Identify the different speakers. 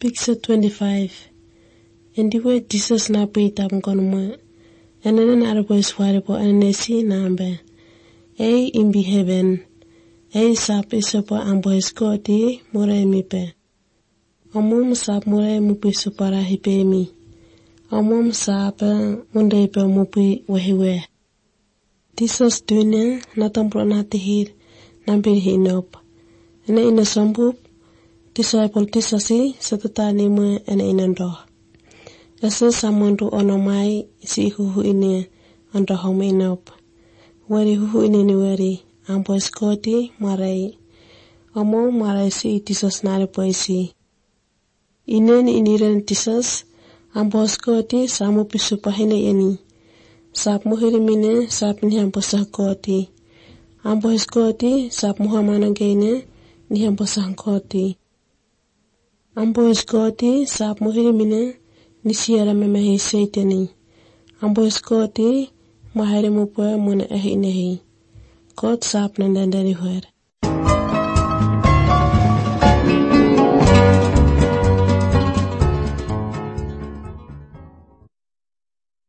Speaker 1: Picture 25. Indiwe Jesus na pita mkonumwe. Enene na arabo iswari po enesi nambe. Imbi heaven. Sap isopo ambo eskoti mure mipe. Omum sap mure mupi supara hipemi. Omum sap munde pe mupi wehiwe. Jesus dunia natampro natihir nambir hinop. Ene ina sombup. Disciple tisasi satutani mwe ene inando. Ese samondu onomai si huhu ini ando home inop. Weri huhu ini ni weri ambo eskoti marai. Omo marai si tisos nare poesi. Inen iniren tisos ambo eskoti samu pisupahine ini. Sap muhiri mine sap ni ambo sahkoti. Ambo eskoti sap muhamanangene ni ambo sahkoti. Ambo eskoti sap muhiri mine ni siara memehi seiteni. Ambo eskoti mahari mupoe mune ehi nehi. Kot sap nandandari huer.